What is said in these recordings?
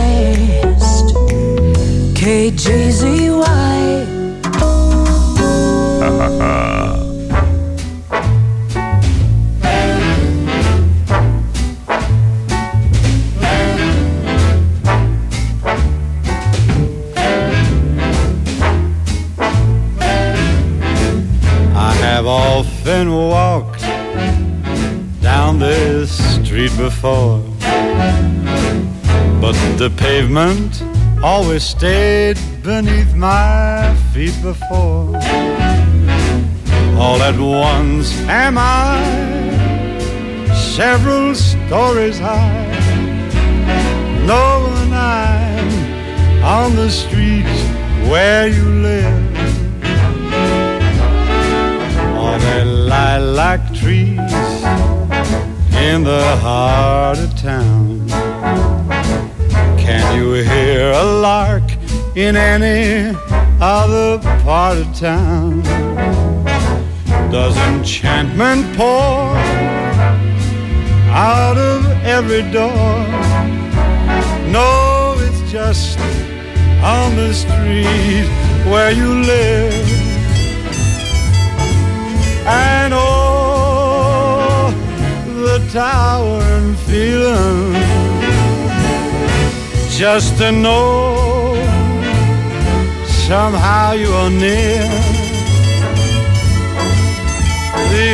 Christ, KGZY. I've often walked down this street before, but the pavement always stayed beneath my feet before. All at once am I several stories high, knowing I'm on the street where you live. All the lilac trees in the heart of town. Can you hear a lark in any other part of town? Does enchantment pour out of every door? No, it's just on the street where you live. And oh, the tower and feeling, just to know somehow you are near. The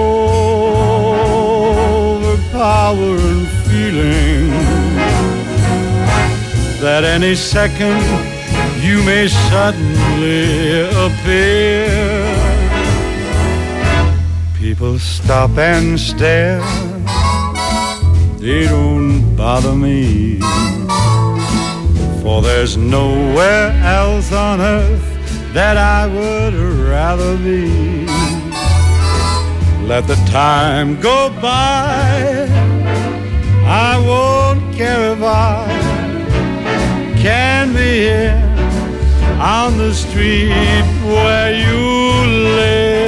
overpowering feeling that any second you may suddenly appear. People stop and stare, they don't bother me, for there's nowhere else on earth that I would rather be. Let the time go by, I won't care if I can be here on the street where you live.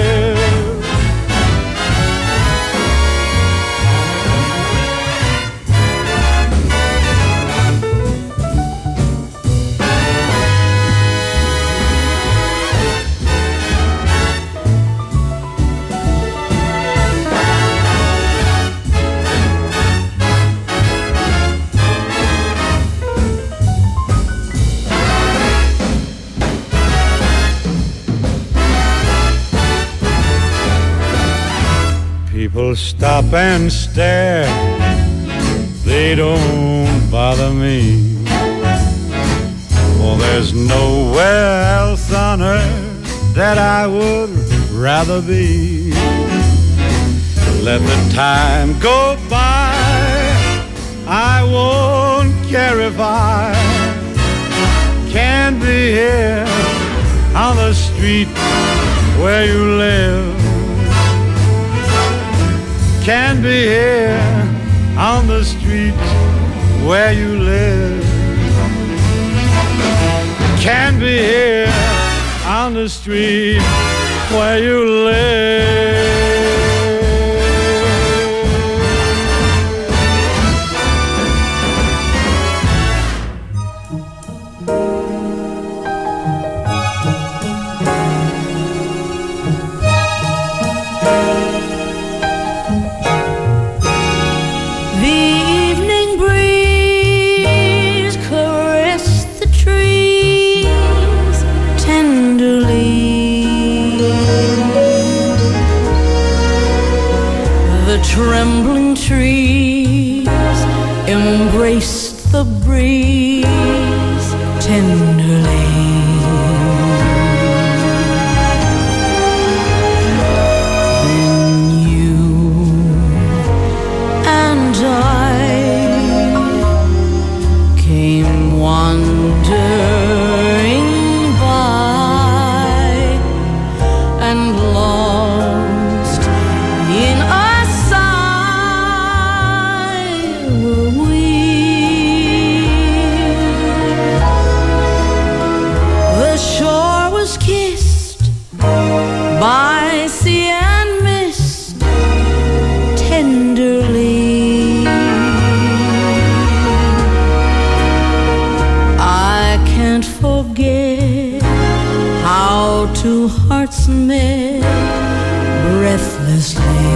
People stop and stare, they don't bother me, for there's nowhere else on earth that I would rather be. Let the time go by, I won't care if I can't be here on the street where you live. Can't be here on the street where you live. Can't be here on the street where you live. Trembling trees embraced the breeze tenderly. Then you and I came wandering by and lost in a two hearts met breathlessly.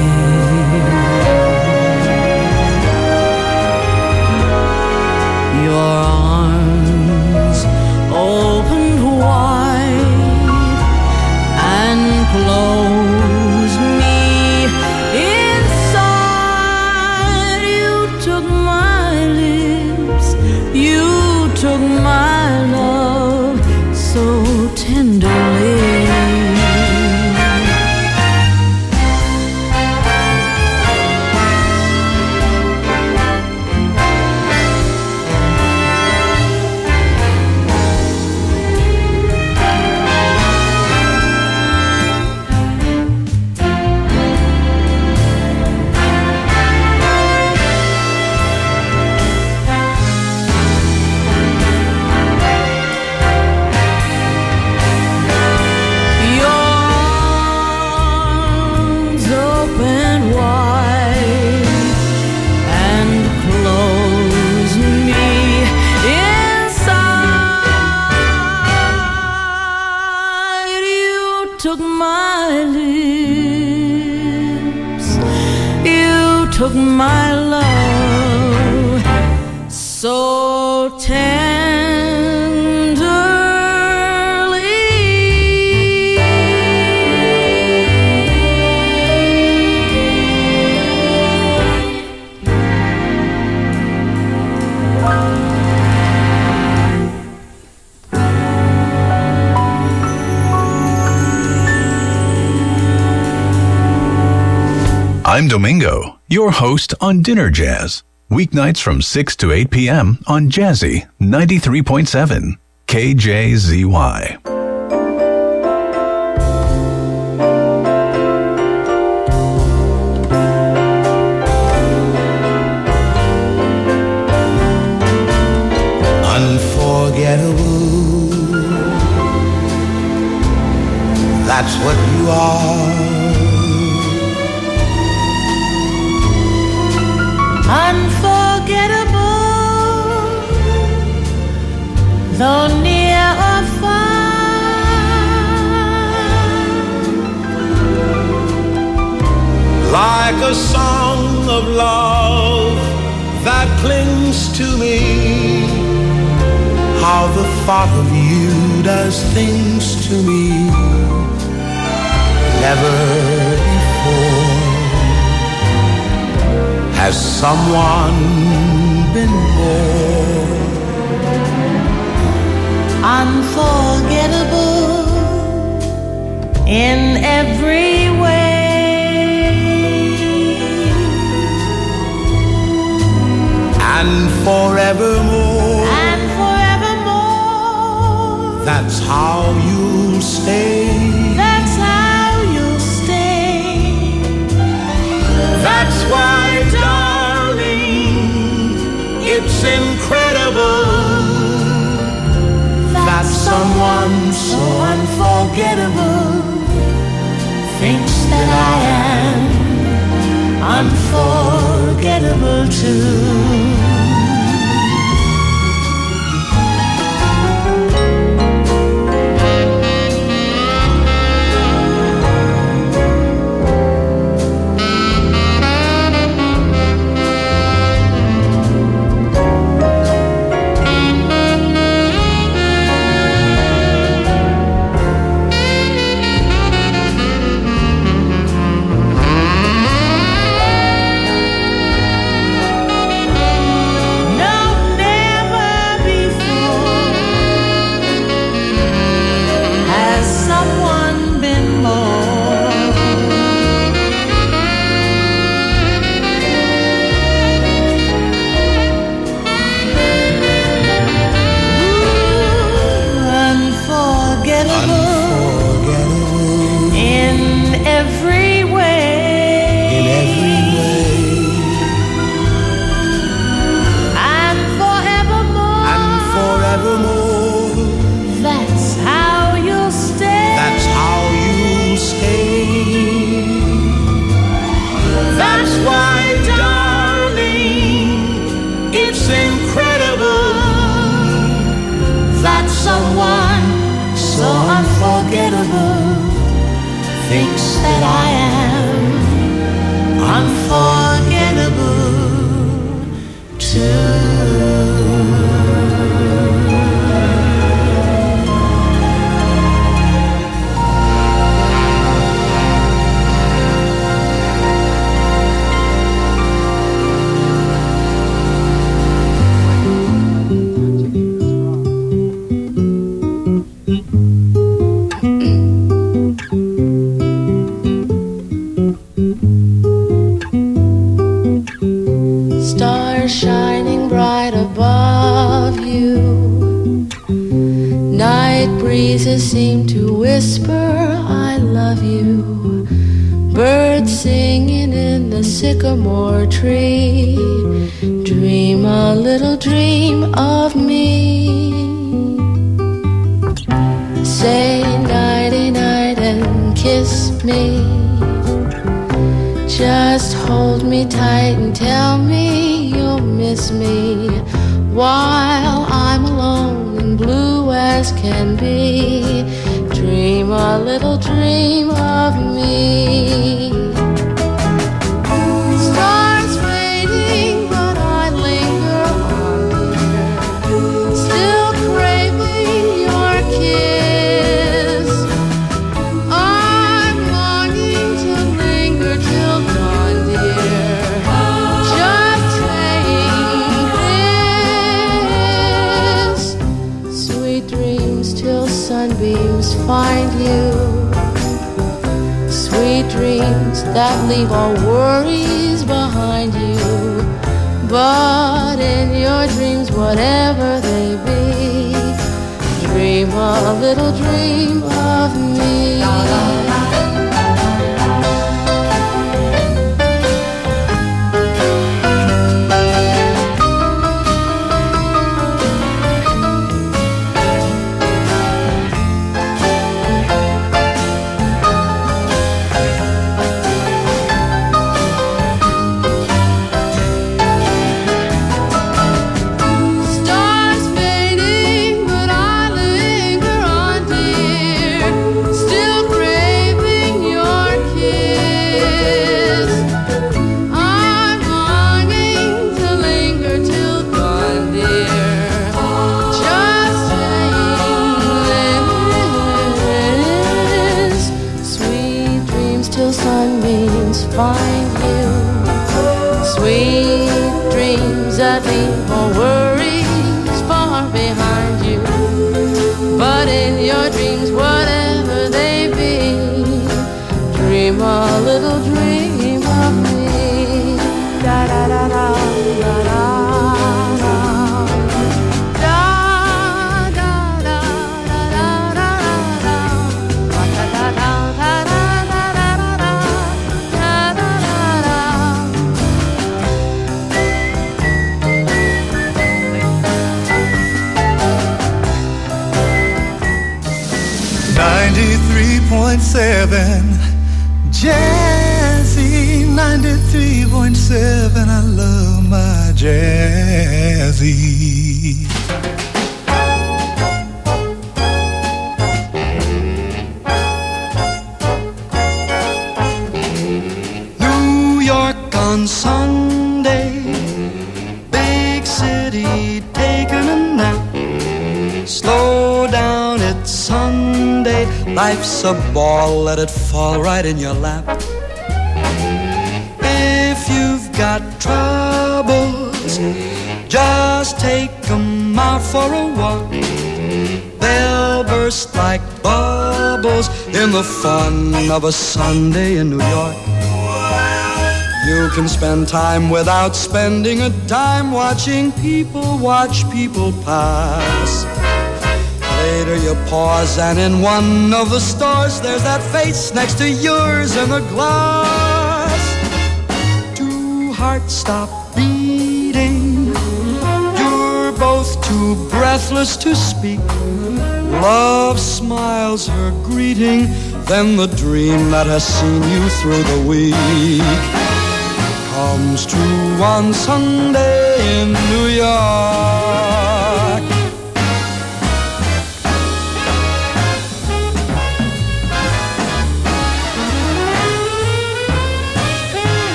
Your arms opened wide and closed me inside. You took my lips, you took my love so tenderly. Took my love so tenderly. I'm Domingo, your host on Dinner Jazz. Weeknights from 6 to 8 p.m. on Jazzy 93.7 KJZY. Unforgettable, that's what you are. Unforgettable, though near or far. Like a song of love that clings to me, how the thought of you does things to me never before. Has someone been more unforgettable in every way and forevermore? And forevermore, that's how you'll stay. that's how you'll stay. That's why, darling, it's incredible that someone so unforgettable Thinks that I am unforgettable too. thinks that I am unforgettable too. Shining bright above you, night breezes seem to whisper I love you, birds singing in the sycamore tree, dream a little dream of me. Say nighty night and kiss me, just hold me tight and tell me you'll miss me while I'm alone and blue as can be. Dream a little dream of me. Stars fading, but I linger on, dear, still craving your kiss. I'm longing to linger till dawn, dear, just saying this. Sweet dreams till sunbeams find you, sweet dreams that leave all worries behind you. But in your dreams, whatever they be, dream a little dream of me. 'til sunbeams find you. Sweet dreams that leave all worries far behind you. But in your dreams, whatever they be, dream a little dream of me. Da da da da da da. Jazzy 93.7. I love my Jazzy. New York on Sunday, big city taking a nap. Slow down, it's Sunday. Life's a ball, let it fall right in your lap. If you've got troubles, just take them out for a walk. They'll burst like bubbles in the fun of a Sunday in New York. You can spend time without spending a dime watching people watch people pass. Later you pause and in one of the stores there's that face next to yours in the glass. Two hearts stop beating, you're both too breathless to speak. Love smiles her greeting, then the dream that has seen you through the week comes true on Sunday in New York.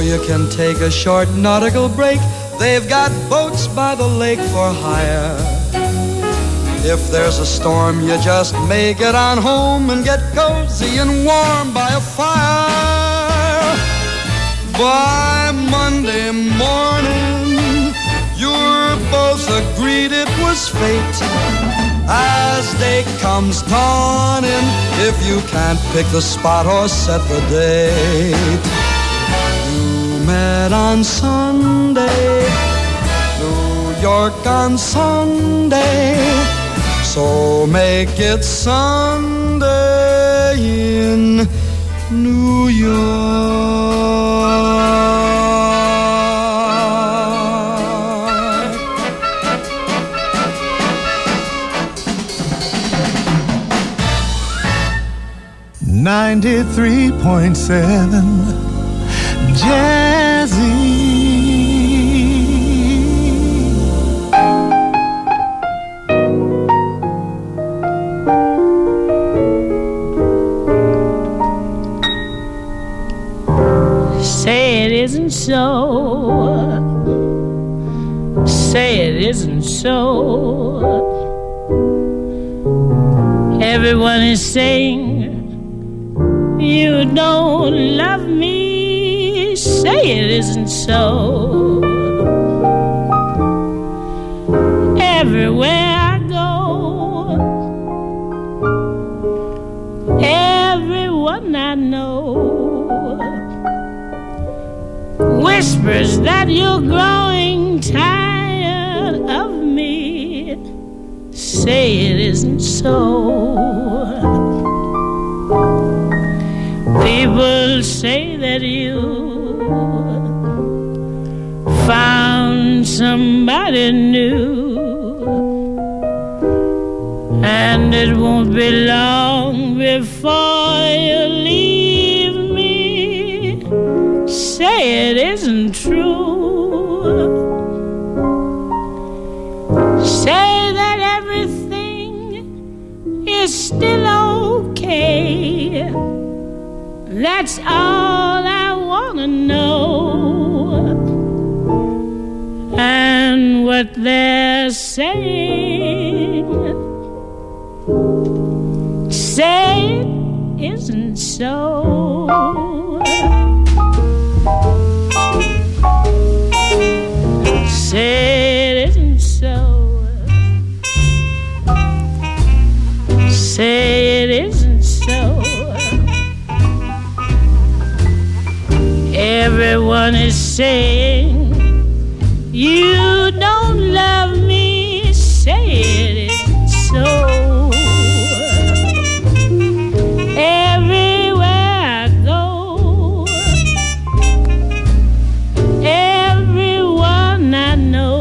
you can take a short nautical break. They've got boats by the lake for hire. If there's a storm, you just make it on home and get cozy and warm by a fire. By Monday morning, you're both agreed it was fate. As day comes dawning, if you can't pick the spot or set the date. You met on Sunday, New York on Sunday, so make it Sunday in New York. 93.7 Jazzy. Say it isn't so. Say it isn't so. Everyone is saying you don't love me. Say it isn't so. Everywhere I go, everyone I know whispers that you're growing tired of me. Say it isn't so. People say that you found somebody new, and it won't be long before you leave me. Say it isn't true. Say that everything is still okay. That's all I wanna know. And what they're saying, say it isn't so. Say it isn't so. Say it isn't so. Everyone is saying you don't love me. Say it isn't so. Everywhere I go, everyone I know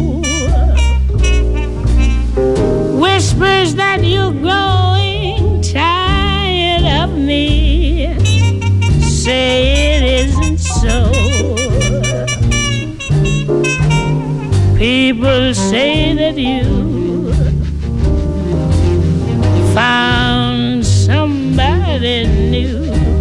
whispers that you're growing tired of me. Say it isn't so. People say that you found somebody new,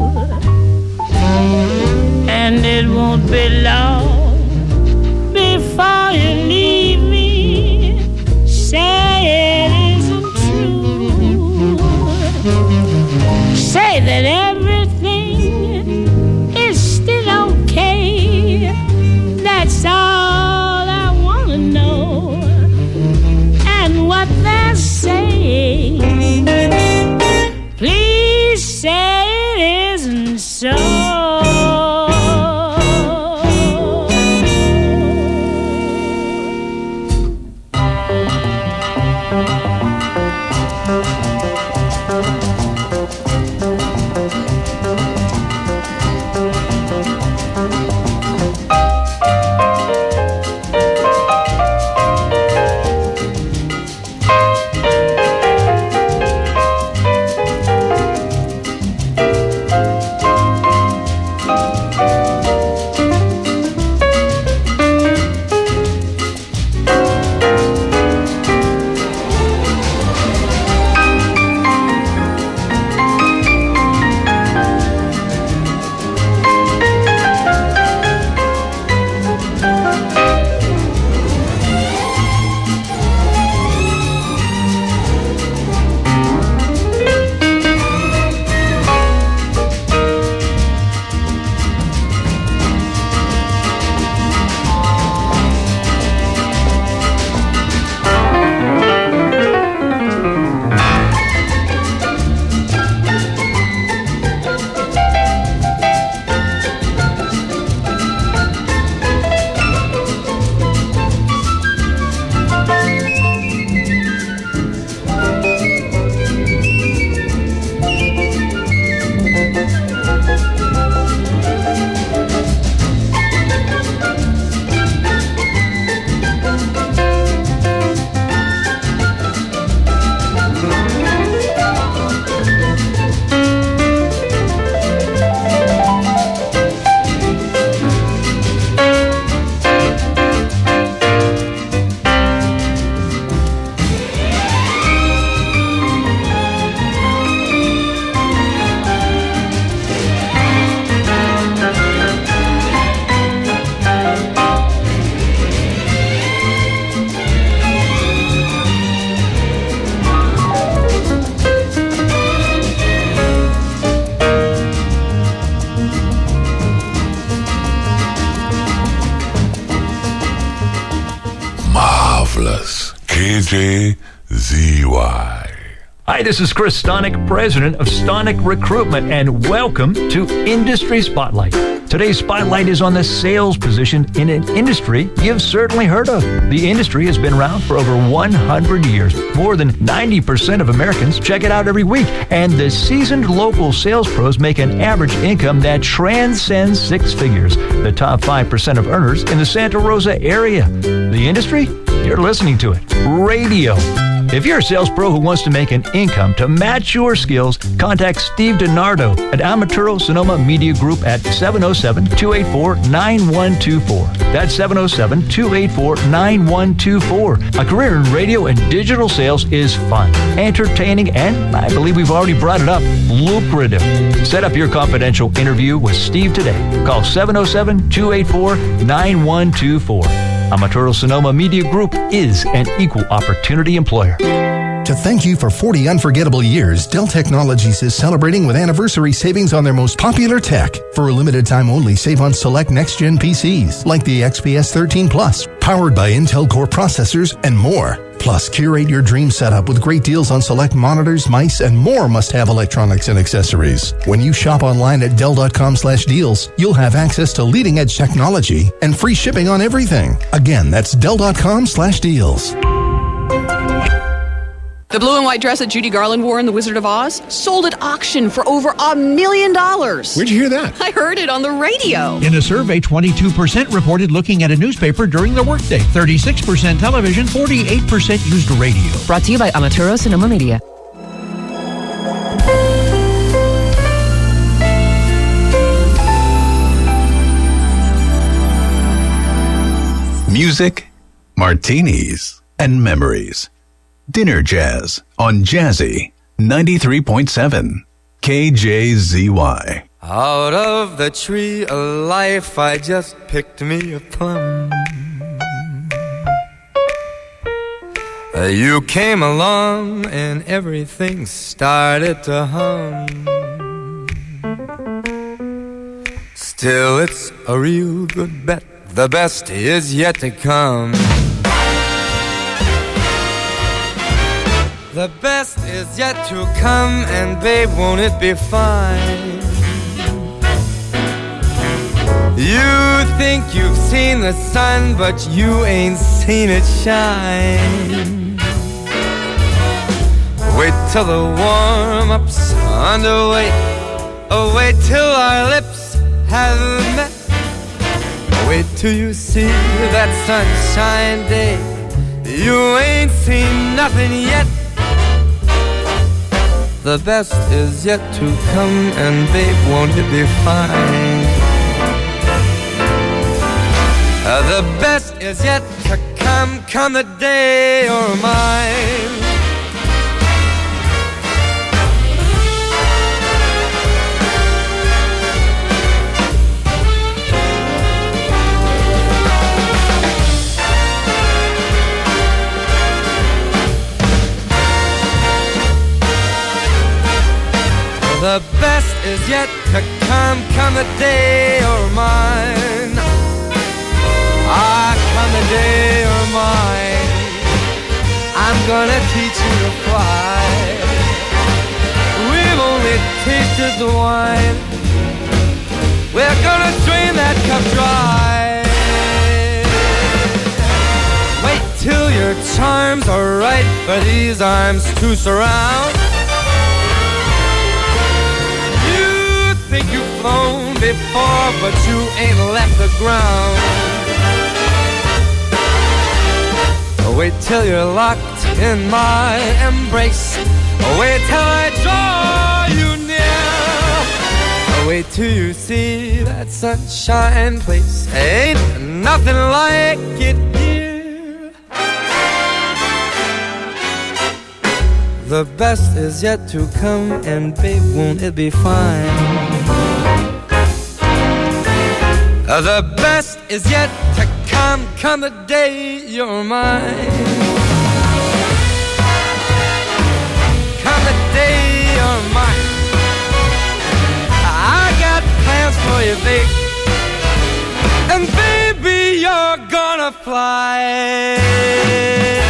and it won't be long before you leave me. Say it isn't true. Say that everything is still okay. That's all I wanna know. And what they're saying, please say it isn't so. Marvelous. KJZY. Hi, this is Chris Stonick, president of Stonick Recruitment, and welcome to Industry Spotlight. Today's spotlight is on the sales position in an industry you've certainly heard of. The industry has been around for over 100 years. More than 90% of Americans check it out every week, and the seasoned local sales pros make an average income that transcends six figures. The top 5% of earners in the Santa Rosa area. The industry? You're listening to it. Radio. If you're a sales pro who wants to make an income to match your skills, contact Steve DiNardo at Amaturo Sonoma Media Group at 707-284-9124. That's 707-284-9124. A career in radio and digital sales is fun, entertaining, and I believe we've already brought it up, lucrative. Set up your confidential interview with Steve today. Call 707-284-9124. Amaturo Sonoma Media Group is an equal opportunity employer. To thank you for 40 unforgettable years, Dell Technologies is celebrating with anniversary savings on their most popular tech. For a limited time only, save on select next-gen PCs like the XPS 13 Plus, powered by Intel Core processors and more. Plus, curate your dream setup with great deals on select monitors, mice, and more must-have electronics and accessories. When you shop online at Dell.com/deals, you'll have access to leading-edge technology and free shipping on everything. Again, that's Dell.com/deals. The blue and white dress that Judy Garland wore in The Wizard of Oz sold at auction for over $1 million. Where'd you hear that? I heard it on the radio. In a survey, 22% reported looking at a newspaper during the workday. 36% television, 48% used radio. Brought to you by Amaturo Sonoma Media. Music, martinis, and memories. Dinner Jazz on Jazzy 93.7 KJZY. Out of the tree of life I just picked me a plum. You came along and everything started to hum. Still it's a real good bet, the best is yet to come. The best is yet to come, and babe, won't it be fine? You think you've seen the sun, but you ain't seen it shine. Wait till the warm-up's underway. Oh, wait till our lips have met. Wait till you see that sunshine day. You ain't seen nothing yet. The best is yet to come, and babe, won't it be fine? The best is yet to come, come the day you're mine. The best is yet to come, come the day you're mine. Ah, come the day you're mine. I'm gonna teach you to fly. We've only tasted the wine. We're gonna drain that cup dry. Wait till your charms are right for these arms to surround. Think you've flown before, but you ain't left the ground. Wait till you're locked in my embrace. Wait till I draw you near. Wait till you see that sunshine place. Ain't nothing like it here. The best is yet to come, and babe, won't it be fine? The best is yet to come, come the day you're mine. Come the day you're mine. I got plans for you, babe. And baby, you're gonna fly.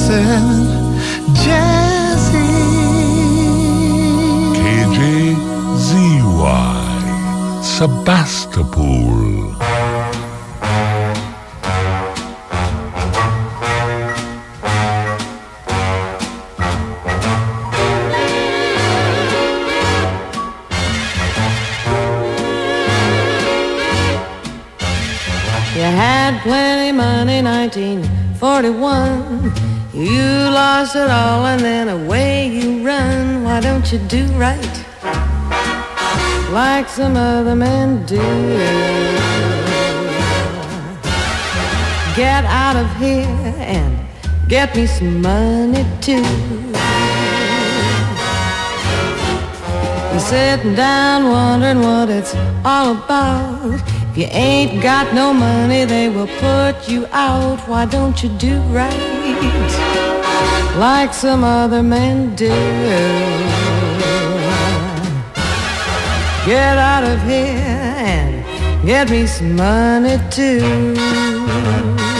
said, Jazzy. KJZY, Sebastopol. You had plenty money, 1941. You lost it all and then away you run. Why don't you do right like some other men do? Get out of here and get me some money too. You're sitting down wondering what it's all about. If you ain't got no money, they will put you out. Why don't you do right like some other men do? Get out of here and get me some money too.